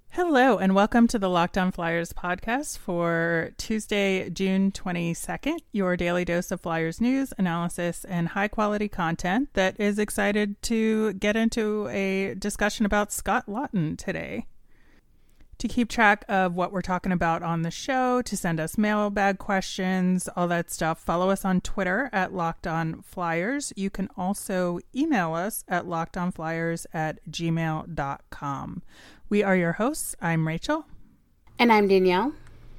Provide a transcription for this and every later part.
Hello, and welcome to the Locked On Flyers podcast for Tuesday, June 22nd, your daily dose of Flyers news, analysis, and high-quality content that is excited to get into a discussion about Scott Laughton today. To keep track of what we're talking about on the show, to send us mailbag questions, all that stuff, follow us on Twitter at Locked On Flyers. You can also email us at lockedonflyers@gmail.com. We are your hosts. I'm Rachel. And I'm Danielle.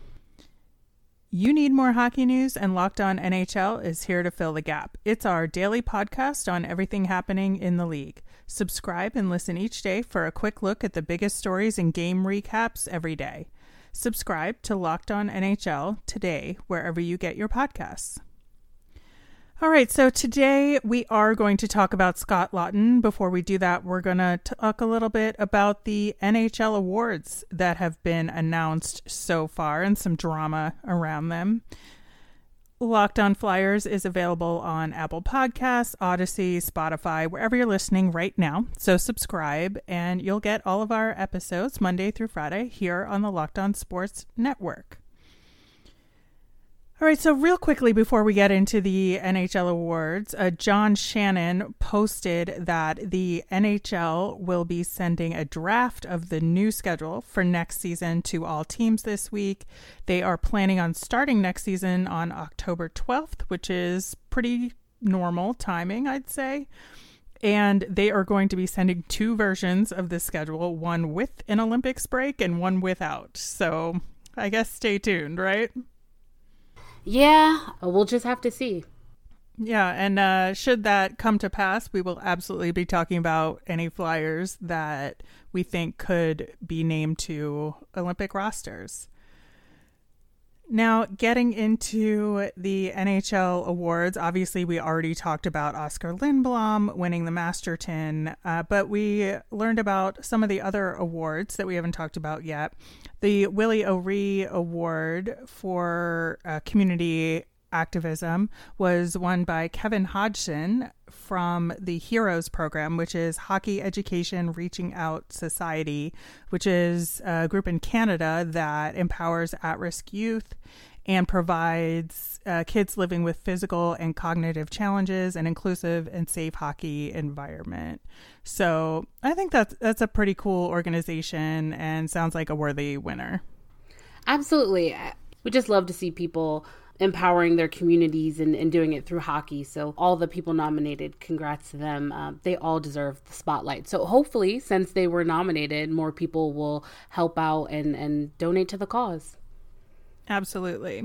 You need more hockey news, and Locked On NHL is here to fill the gap. It's our daily podcast on everything happening in the league. Subscribe and listen each day for a quick look at the biggest stories and game recaps every day. Subscribe to Locked On NHL today, wherever you get your podcasts. All right, so today we are going to talk about Scott Laughton. Before we do that, we're going to talk a little bit about the NHL awards that have been announced so far and some drama around them. Locked On Flyers is available on Apple Podcasts, Odyssey, Spotify, wherever you're listening right now. So subscribe and you'll get all of our episodes Monday through Friday here on the Locked On Sports Network. All right, so real quickly before we get into the NHL awards, John Shannon posted that the NHL will be sending a draft of the new schedule for next season to all teams this week. They are planning on starting next season on October 12th, which is pretty normal timing, I'd say. And they are going to be sending two versions of the schedule, one with an Olympics break and one without. So I guess stay tuned, right? Yeah, we'll just have to see. Yeah, and should that come to pass, we will absolutely be talking about any Flyers that we think could be named to Olympic rosters. Now, getting into the NHL awards, obviously we already talked about Oskar Lindblom winning the Masterton, but we learned about some of the other awards that we haven't talked about yet. The Willie O'Ree Award for community activism was won by Kevin Hodgson from the HEROES program, which is Hockey Education Reaching Out Society, which is a group in Canada that empowers at-risk youth and provides kids living with physical and cognitive challenges an inclusive and safe hockey environment. So I think that's a pretty cool organization and sounds like a worthy winner. Absolutely. We just love to see people empowering their communities and doing it through hockey. So all the people nominated, congrats to them. They all deserve the spotlight. So hopefully, since they were nominated, more people will help out and donate to the cause. Absolutely.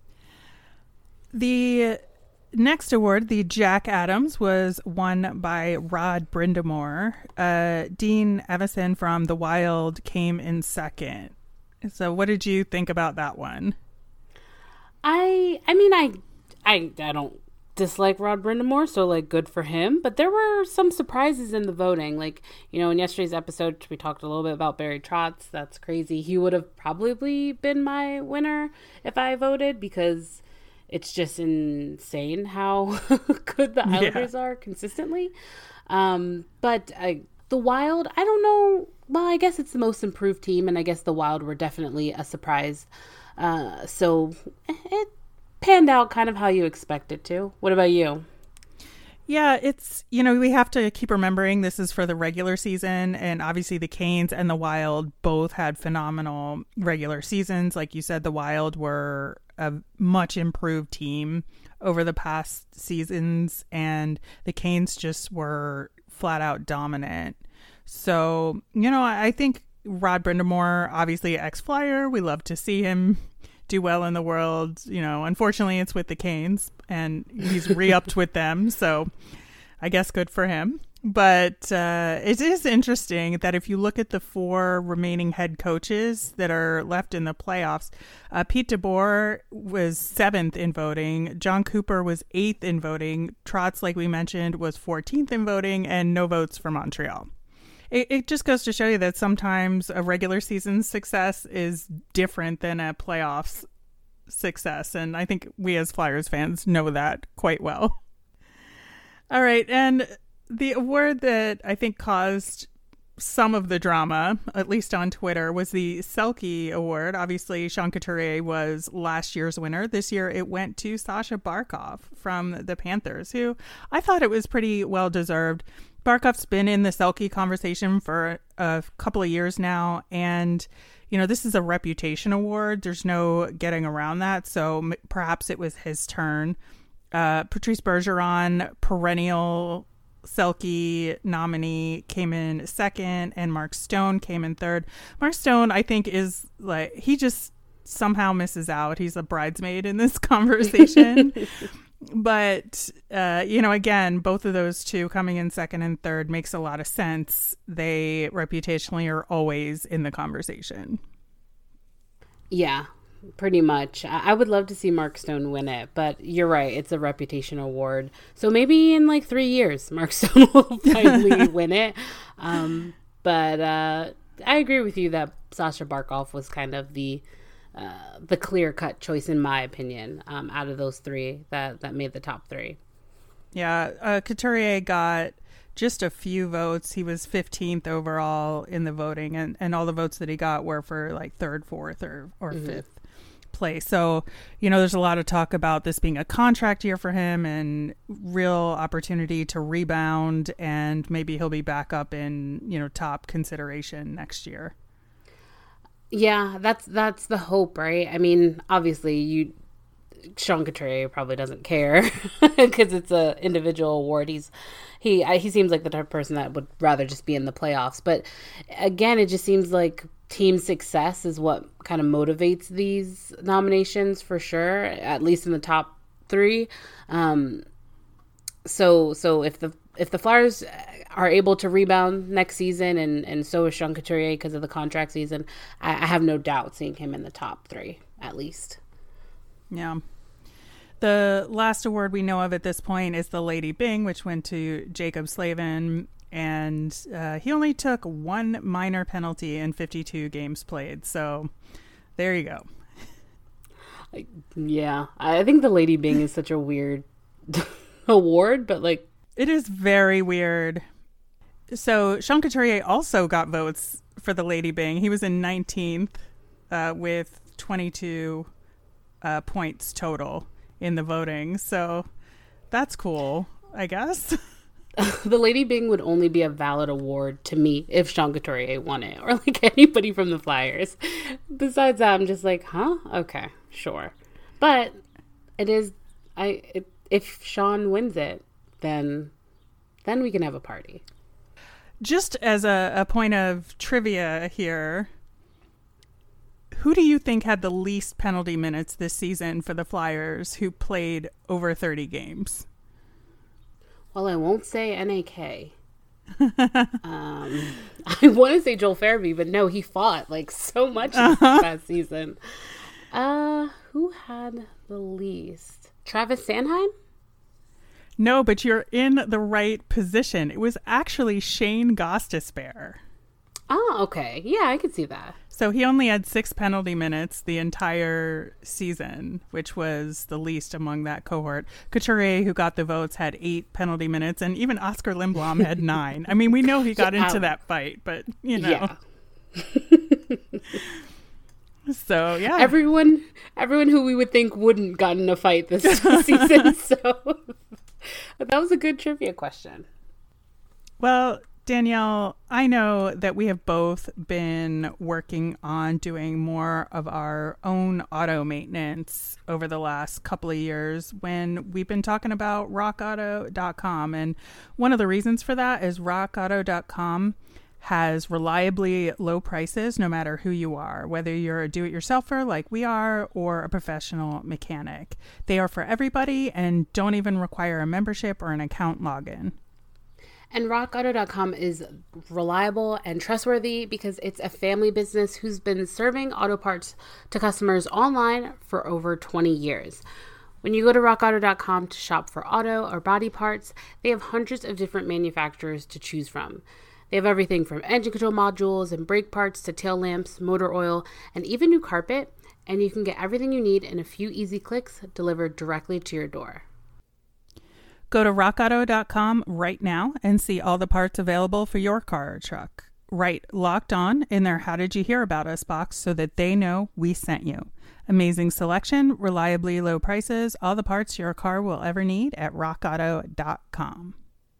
The next award, the Jack Adams, was won by Rod Brind'Amour. Dean Evason from The Wild came in second. So what did you think about that one? I don't dislike Rod Brind'Amour, so like good for him. But there were some surprises in the voting. Like, in yesterday's episode, we talked a little bit about Barry Trotz. That's crazy. He would have probably been my winner if I voted because it's just insane how good the Islanders are consistently. But the Wild, I don't know. Well, I guess it's the most improved team, and I guess the Wild were definitely a surprise. So it panned out kind of how you expect it to. What about you? Yeah, it's, we have to keep remembering this is for the regular season, and obviously the Canes and the Wild both had phenomenal regular seasons. Like you said, the Wild were a much improved team over the past seasons, and the Canes just were flat out dominant. So, I think Rod Brind'Amour, obviously ex-Flyer, we love to see him do well in the world. Unfortunately it's with the Canes and he's re-upped with them, so I guess good for him. But it is interesting that if you look at the four remaining head coaches that are left in the playoffs, Pete DeBoer was 7th in voting, John Cooper was 8th in voting, Trotz, like we mentioned, was 14th in voting, and no votes for Montreal. It just goes to show you that sometimes a regular season success is different than a playoffs success. And I think we as Flyers fans know that quite well. All right. And the award that I think caused some of the drama, at least on Twitter, was the Selke Award. Obviously, Sean Couturier was last year's winner. This year, it went to Sasha Barkov from the Panthers, who I thought it was pretty well deserved. Barkov's been in the Selke conversation for a couple of years now, and this is a reputation award. There's no getting around that, so perhaps it was his turn. Patrice Bergeron, perennial Selke nominee, came in second, and Mark Stone came in third. Mark Stone, I think, is like, he just somehow misses out. He's a bridesmaid in this conversation. But, again, both of those two coming in second and third makes a lot of sense. They reputationally are always in the conversation. Yeah, pretty much. I would love to see Mark Stone win it, but you're right. It's a reputation award. So maybe in like 3 years, Mark Stone will finally win it. But I agree with you that Sasha Barkov was kind of the clear-cut choice, in my opinion, out of those three that made the top three. Yeah, Couturier got just a few votes. He was 15th overall in the voting, and all the votes that he got were for like third, fourth, or fifth place. So, there's a lot of talk about this being a contract year for him and real opportunity to rebound, and maybe he'll be back up in, top consideration next year. Yeah, that's the hope, right? I mean, obviously, Sean Couturier probably doesn't care because it's a individual award. He seems like the type of person that would rather just be in the playoffs. But again, it just seems like team success is what kind of motivates these nominations for sure, at least in the top three. So if the Flyers are able to rebound next season, and so is Sean Couturier because of the contract season, I have no doubt seeing him in the top three, at least. Yeah. The last award we know of at this point is the Lady Byng, which went to Jacob Slavin, and he only took one minor penalty in 52 games played. So there you go. Yeah, I think the Lady Byng is such a weird award, but like, it is very weird. So Sean Couturier also got votes for the Lady Byng. He was in 19th with 22 points total in the voting. So that's cool, I guess. The Lady Byng would only be a valid award to me if Sean Couturier won it, or like anybody from the Flyers. Besides that, I'm just like, huh? Okay, sure. But it is, if Sean wins it, then we can have a party. Just as a point of trivia here, who do you think had the least penalty minutes this season for the Flyers who played over 30 games? Well, I won't say NAK. I want to say Joel Farabee, but no, he fought like so much this past season. Who had the least? Travis Sanheim? No, but you're in the right position. It was actually Shane Gostisbehere. Oh, okay. Yeah, I could see that. So he only had 6 penalty minutes the entire season, which was the least among that cohort. Couturier, who got the votes, had 8 penalty minutes, and even Oscar Lindblom had 9. I mean, we know he got into that fight, but, Yeah. So, yeah. Everyone who we would think wouldn't got in a fight this season, so that was a good trivia question. Well, Danielle, I know that we have both been working on doing more of our own auto maintenance over the last couple of years when we've been talking about rockauto.com. And one of the reasons for that is rockauto.com has reliably low prices no matter who you are, whether you're a do-it-yourselfer like we are or a professional mechanic. They are for everybody and don't even require a membership or an account login. And rockauto.com is reliable and trustworthy because it's a family business who's been serving auto parts to customers online for over 20 years. When you go to rockauto.com to shop for auto or body parts, they have hundreds of different manufacturers to choose from. They have everything from engine control modules and brake parts to tail lamps, motor oil, and even new carpet. And you can get everything you need in a few easy clicks delivered directly to your door. Go to rockauto.com right now and see all the parts available for your car or truck. write Locked On in their How Did You Hear About Us box so that they know we sent you. Amazing selection, reliably low prices, all the parts your car will ever need at rockauto.com.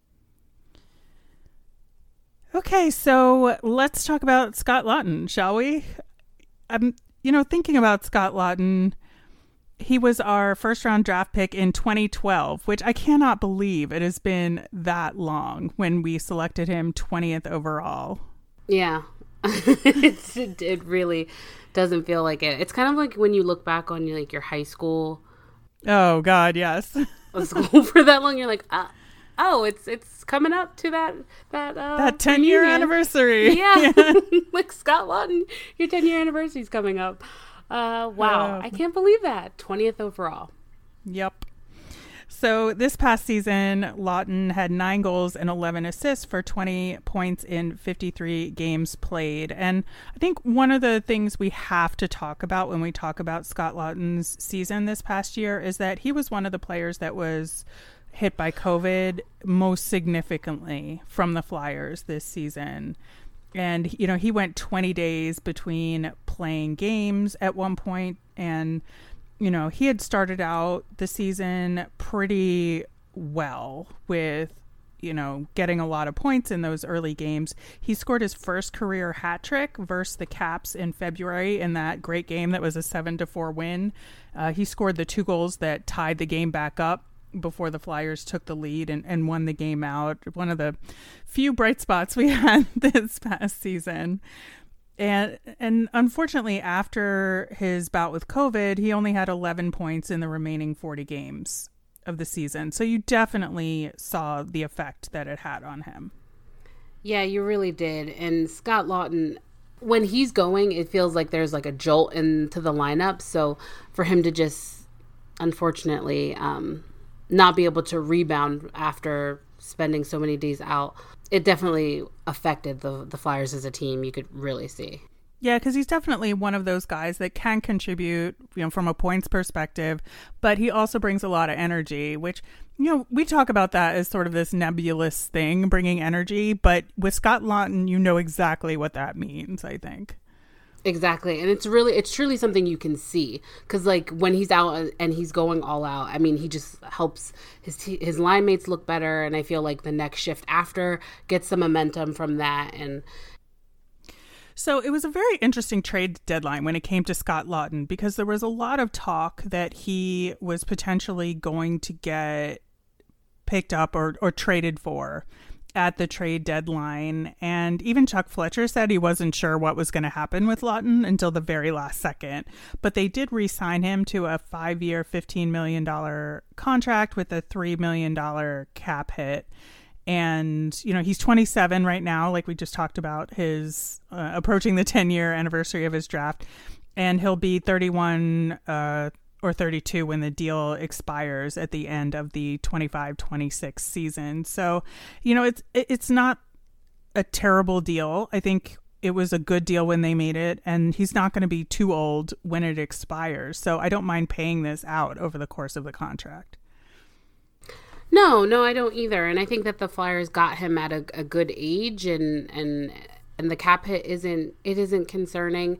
Okay, so let's talk about Scott Laughton, shall we? I'm, thinking about Scott Laughton. He was our first round draft pick in 2012, which I cannot believe it has been that long when we selected him 20th overall. Yeah, it really doesn't feel like it. It's kind of like when you look back on your high school. Oh God, yes. School for that long, you're like, oh, it's coming up to that 10-year anniversary. Yeah, like Scott Laughton, your 10-year anniversary is coming up. Wow, I can't believe that. 20th overall. Yep. So this past season, Laughton had 9 goals and 11 assists for 20 points in 53 games played. And I think one of the things we have to talk about when we talk about Scott Laughton's season this past year is that he was one of the players that was hit by COVID most significantly from the Flyers this season. And, he went 20 days between playing games at one point. And, he had started out the season pretty well with, getting a lot of points in those early games. He scored his first career hat trick versus the Caps in February in that great game that was a 7-4 win. He scored the 2 goals that tied the game back up before the Flyers took the lead and won the game out. One of the few bright spots we had this past season. And unfortunately, after his bout with COVID, he only had 11 points in the remaining 40 games of the season. So you definitely saw the effect that it had on him. Yeah, you really did. And Scott Laughton, when he's going, it feels like there's like a jolt into the lineup. So for him to just, unfortunately, not be able to rebound after spending so many days out, it definitely affected the Flyers as a team. You could really see. Yeah, because he's definitely one of those guys that can contribute, from a points perspective, but he also brings a lot of energy, which, we talk about that as sort of this nebulous thing, bringing energy, but with Scott Laughton, you know exactly what that means, I think. Exactly. And it's truly something you can see, because like when he's out and he's going all out, I mean, he just helps his line mates look better. And I feel like the next shift after gets some momentum from that. And so it was a very interesting trade deadline when it came to Scott Laughton, because there was a lot of talk that he was potentially going to get picked up or traded for at the trade deadline. And even Chuck Fletcher said he wasn't sure what was going to happen with Laughton until the very last second. But they did re-sign him to a 5-year, $15 million contract with a $3 million cap hit. And, he's 27 right now, like we just talked about, his approaching the 10-year anniversary of his draft. And he'll be 31 or 32 when the deal expires at the end of the 25-26 season. So, it's not a terrible deal. I think it was a good deal when they made it, and he's not going to be too old when it expires. So I don't mind paying this out over the course of the contract. No, I don't either. And I think that the Flyers got him at a good age, and the cap hit isn't concerning.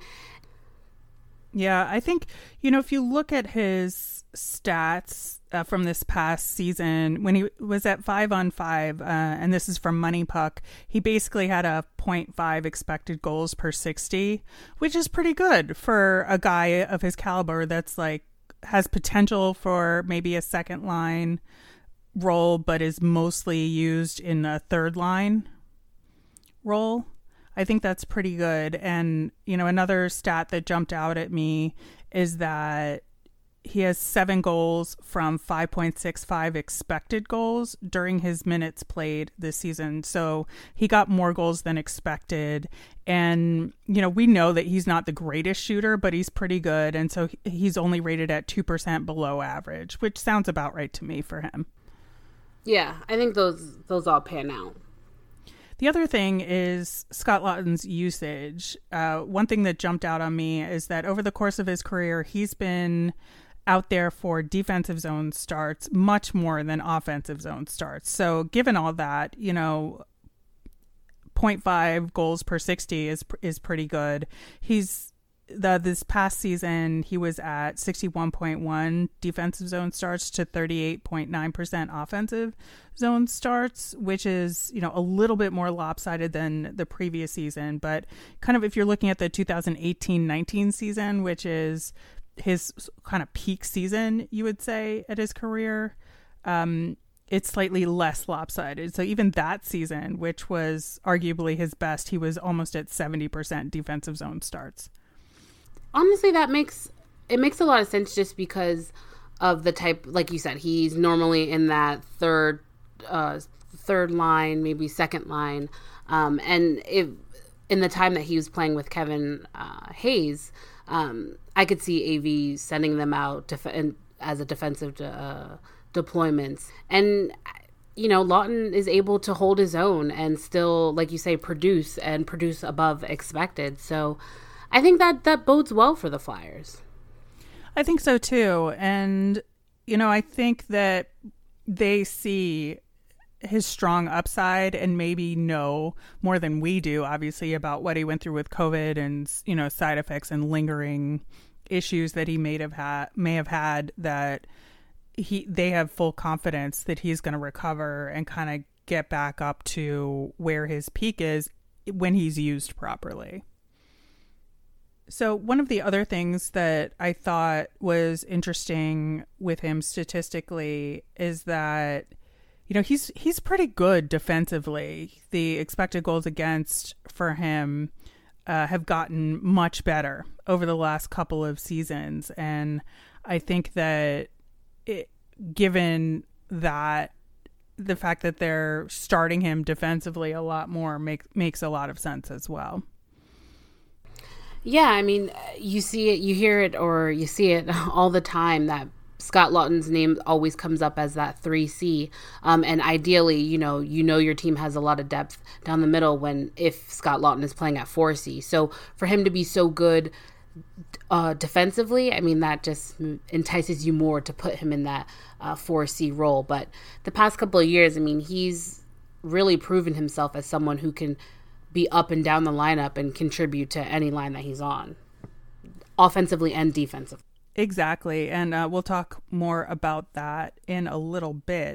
Yeah, I think, if you look at his stats from this past season, when he was at 5-on-5, and this is from Money Puck, he basically had a 0.5 expected goals per 60, which is pretty good for a guy of his caliber that's has potential for maybe a second line role, but is mostly used in a third line role. I think that's pretty good. And, another stat that jumped out at me is that he has 7 goals from 5.65 expected goals during his minutes played this season. So he got more goals than expected. And, we know that he's not the greatest shooter, but he's pretty good. And so he's only rated at 2% below average, which sounds about right to me for him. Yeah, I think those all pan out. The other thing is Scott Laughton's usage. One thing that jumped out on me is that over the course of his career, he's been out there for defensive zone starts much more than offensive zone starts. So given all that, 0.5 goals per 60 is pretty good. This past season, he was at 61.1 defensive zone starts to 38.9% offensive zone starts, which is, a little bit more lopsided than the previous season. But kind of if you're looking at the 2018-19 season, which is his kind of peak season, you would say, at his career, it's slightly less lopsided. So even that season, which was arguably his best, he was almost at 70% defensive zone starts. Honestly, that makes a lot of sense just because of the type, like you said, he's normally in that third line, maybe second line. And if in the time that he was playing with Kevin Hayes, I could see AV sending them out as a defensive deployments. And, Laughton is able to hold his own and still, like you say, produce above expected. So I think that bodes well for the Flyers. I think so too. And, I think that they see his strong upside and maybe know more than we do, obviously, about what he went through with COVID and, side effects and lingering issues that he may have had, that they have full confidence that he's going to recover and kind of get back up to where his peak is when he's used properly. So one of the other things that I thought was interesting with him statistically is that, he's pretty good defensively. The expected goals against for him have gotten much better over the last couple of seasons. And I think that given that the fact that they're starting him defensively a lot more makes a lot of sense as well. Yeah, I mean, you see it, you hear it, or you see it all the time that Scott Laughton's name always comes up as that 3C. And ideally, your team has a lot of depth down the middle if Scott Laughton is playing at 4C. So for him to be so good defensively, I mean, that just entices you more to put him in that 4C role. But the past couple of years, I mean, he's really proven himself as someone who can be up and down the lineup and contribute to any line that he's on, offensively and defensively. Exactly. And we'll talk more about that in a little bit.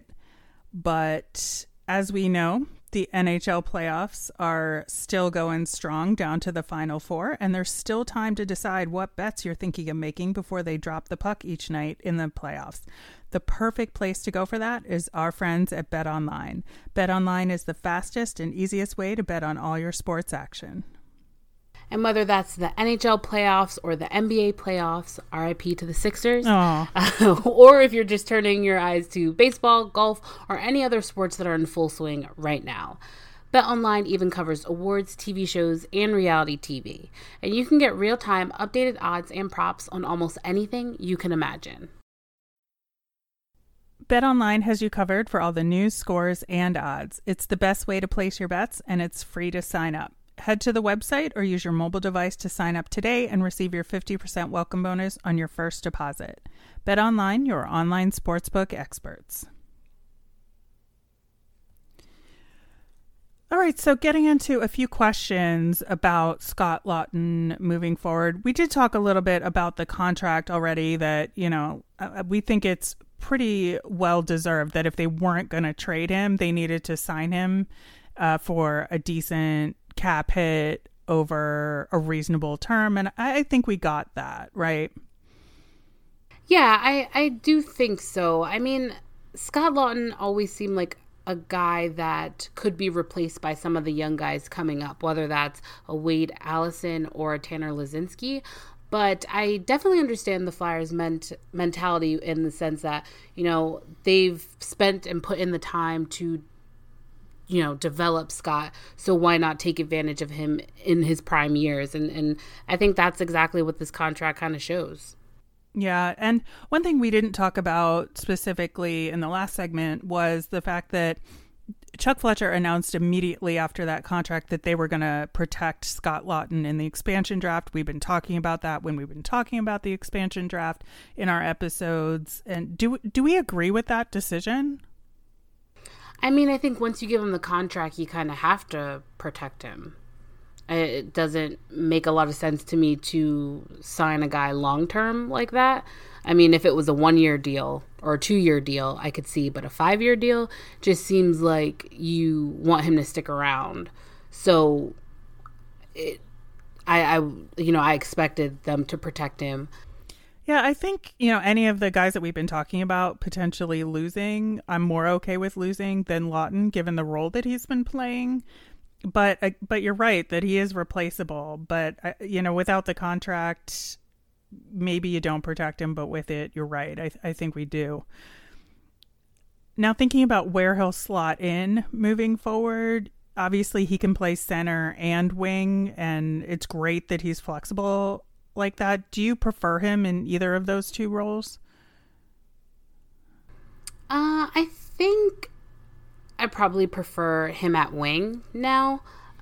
But as we know, the NHL playoffs are still going strong down to the Final Four, and there's still time to decide what bets you're thinking of making before they drop the puck each night in the playoffs. The perfect place to go for that is our friends at BetOnline. BetOnline is the fastest and easiest way to bet on all your sports action. And whether that's the NHL playoffs or the NBA playoffs, RIP to the Sixers, or if you're just turning your eyes to baseball, golf, or any other sports that are in full swing right now. BetOnline even covers awards, TV shows, and reality TV. And you can get real-time updated odds and props on almost anything you can imagine. BetOnline has you covered for all the news, scores, and odds. It's the best way to place your bets, and it's free to sign up. Head to the website or use your mobile device to sign up today and receive your 50% welcome bonus on your first deposit. BetOnline, your online sportsbook experts. All right, so getting into a few questions about Scott Laughton moving forward. We did talk a little bit about the contract already that, we think it's pretty well deserved that if they weren't going to trade him, they needed to sign him for a decent cap hit over a reasonable term. And I think we got that, right? Yeah, I do think so. I mean, Scott Laughton always seemed like a guy that could be replaced by some of the young guys coming up, whether that's a Wade Allison or a Tanner Laczynski. But I definitely understand the Flyers' mentality in the sense that, they've spent and put in the time to, develop Scott. So why not take advantage of him in his prime years? And I think that's exactly what this contract kind of shows. Yeah. And one thing we didn't talk about specifically in the last segment was the fact that Chuck Fletcher announced immediately after that contract that they were going to protect Scott Laughton in the expansion draft. We've been talking about that when we've been talking about the expansion draft in our episodes. And do we agree with that decision? I mean, I think once you give him the contract, you kind of have to protect him. It doesn't make a lot of sense to me to sign a guy long-term like that. I mean, if it was a 1-year deal or a 2-year deal, I could see, but a 5-year deal just seems like you want him to stick around. So I expected them to protect him. Yeah, I think, any of the guys that we've been talking about potentially losing, I'm more okay with losing than Lawton, given the role that he's been playing. But you're right that he is replaceable. But, without the contract, maybe you don't protect him. But with it, you're right. I think we do. Now, thinking about where he'll slot in moving forward, obviously he can play center and wing, and it's great that he's flexible like that. Do you prefer him in either of those two roles? I think I probably prefer him at wing now.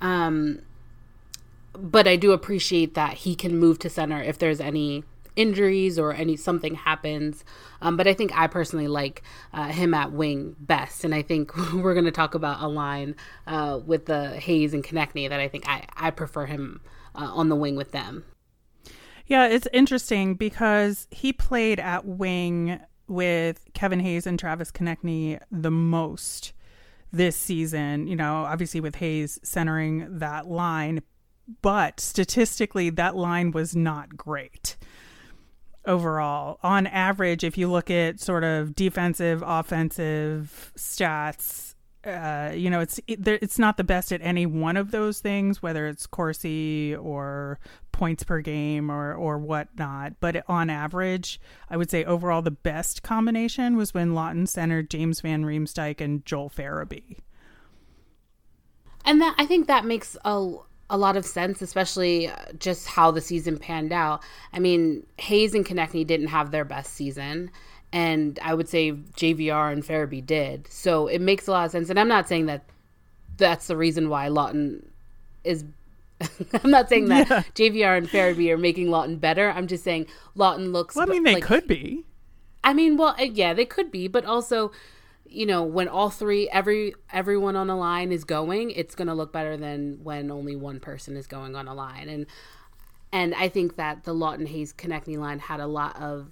But I do appreciate that he can move to center if there's any injuries or something happens. But I think I personally like him at wing best. And I think we're going to talk about a line with the Hayes and Konechny that I think I prefer him on the wing with them. Yeah, it's interesting because he played at wing with Kevin Hayes and Travis Konechny the most this season, obviously with Hayes centering that line, but statistically that line was not great overall. On average, if you look at sort of defensive, offensive stats, it's not the best at any one of those things, whether it's Corsi or points per game or whatnot. But on average, I would say overall the best combination was when Lawton centered James Van Riemsdyk and Joel Farabee. And I think that makes a lot of sense, especially just how the season panned out. I mean, Hayes and Konechny didn't have their best season. And I would say JVR and Farabee did. So it makes a lot of sense. And I'm not saying that that's the reason why Lawton is... I'm not saying that JVR and Farabee are making Lawton better. I'm just saying Lawton looks... Well, I mean, they could be. I mean, well, yeah, they could be. But also, when all three, everyone on a line is going, it's going to look better than when only one person is going on a line. And I think that the Lawton Hayes Konechny line had a lot of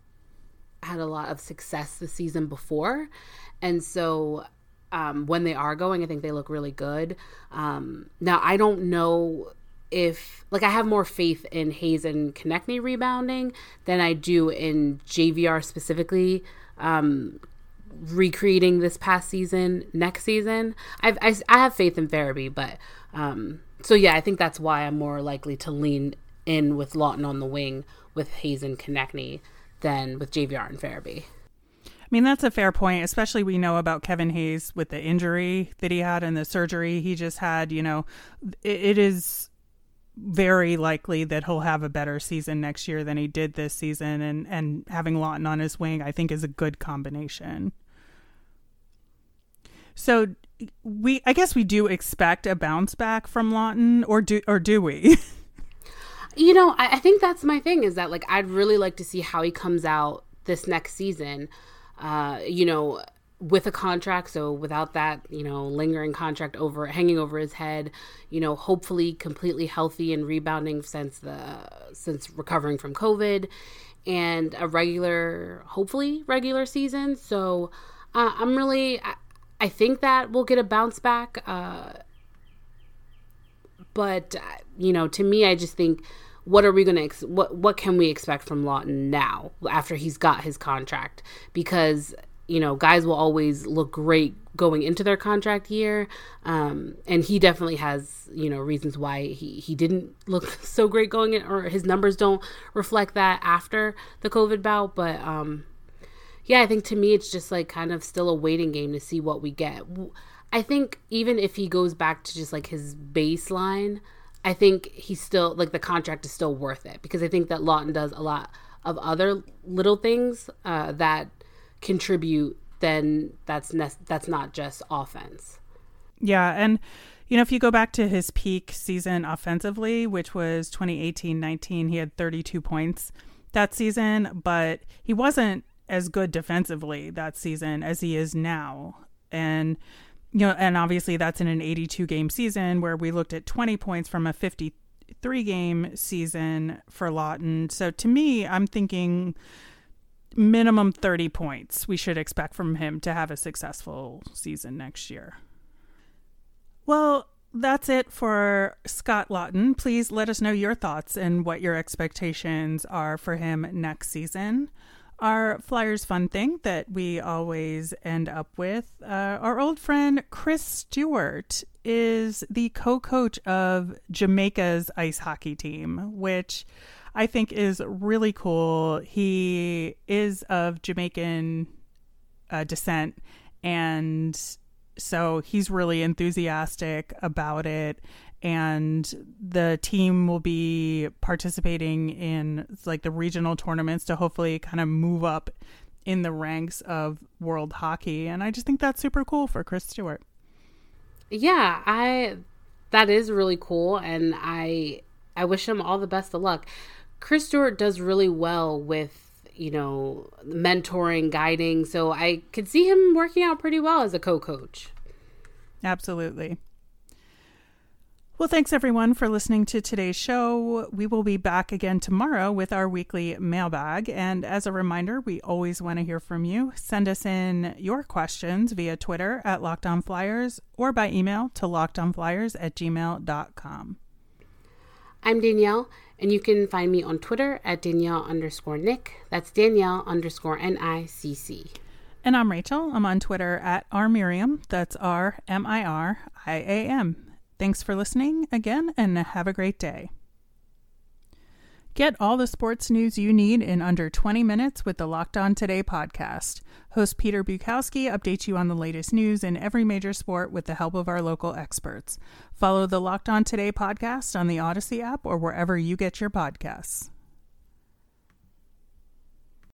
success the season before. And so when they are going, I think they look really good. Now, I don't know if, I have more faith in Hayes and Konechny rebounding than I do in JVR specifically recreating this past season, next season. I have faith in Farabee, but so yeah, I think that's why I'm more likely to lean in with Lawton on the wing with Hayes and Konechny than with JVR and Farabee. I mean, that's a fair point, especially we know about Kevin Hayes with the injury that he had and the surgery he just had. It is very likely that he'll have a better season next year than he did this season, and having Lawton on his wing, I think, is a good combination. So I guess we do expect a bounce back from Lawton, or do we? I think that's my thing, is that I'd really like to see how he comes out this next season, with a contract. So without that, lingering contract hanging over his head, hopefully completely healthy and rebounding since recovering from COVID, and hopefully regular season. So I think that we'll get a bounce back. But, to me, I just think, what are we going to, what can we expect from Lawton now after he's got his contract? Because, guys will always look great going into their contract year. And he definitely has, reasons why he didn't look so great going in, or his numbers don't reflect that after the COVID bout. But, yeah, I think to me, it's just kind of still a waiting game to see what we get. I think even if he goes back to just his baseline, I think he's still the contract is still worth it, because I think that Lawton does a lot of other little things that contribute. Then that's not just offense. Yeah, and if you go back to his peak season offensively, which was 2018-19, he had 32 points that season, but he wasn't as good defensively that season as he is now. And, and obviously that's in an 82 game season where we looked at 20 points from a 53 game season for Lawton. So to me, I'm thinking minimum 30 points we should expect from him to have a successful season next year. Well, that's it for Scott Laughton. Please let us know your thoughts and what your expectations are for him next season. Our Flyers fun thing that we always end up with, our old friend Chris Stewart is the co-coach of Jamaica's ice hockey team, which I think is really cool. He is of Jamaican descent, and so he's really enthusiastic about it. And the team will be participating in like the regional tournaments to hopefully kind of move up in the ranks of world hockey. And I just think that's super cool for Chris Stewart. Yeah, that is really cool, and I wish him all the best of luck. Chris Stewart does really well with, mentoring, guiding. So I could see him working out pretty well as a co-coach. Absolutely. Well, thanks everyone for listening to today's show. We will be back again tomorrow with our weekly mailbag. And as a reminder, we always want to hear from you. Send us in your questions via Twitter at LockedOnFlyers or by email to lockedonflyers@gmail.com. I'm Danielle, and you can find me on Twitter at Danielle_Nick. That's Danielle_NICC. And I'm Rachel. I'm on Twitter at rmiriam. That's RMIRIAM. Thanks for listening again, and have a great day. Get all the sports news you need in under 20 minutes with the Locked On Today podcast. Host Peter Bukowski updates you on the latest news in every major sport with the help of our local experts. Follow the Locked On Today podcast on the Odyssey app or wherever you get your podcasts.